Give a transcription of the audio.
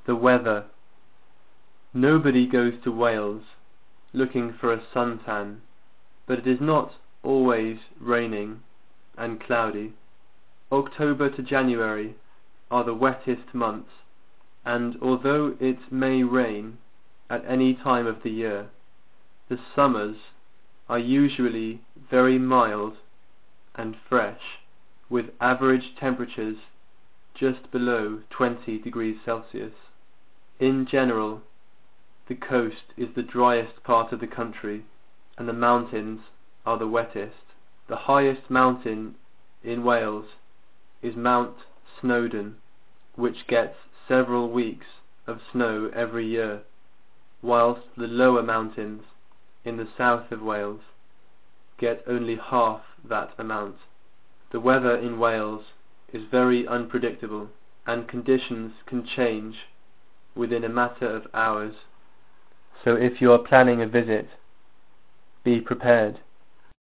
The weather. Nobody goes to Wales looking for a suntan, but it is not always raining and cloudy. October to January are the wettest months, and although it may rain at any time of the year, the summers are usually very mild and fresh, with average temperatures just below 20 degrees Celsius. In general, the coast is the driest part of the country, and the mountains are the wettest. The highest mountain in Wales is Mount Snowdon, which gets several weeks of snow every year, whilst the lower mountains in the south of Wales get only half that amount. The weather in Wales is very unpredictable, and conditions can change within a matter of hours. So if you are planning a visit, be prepared.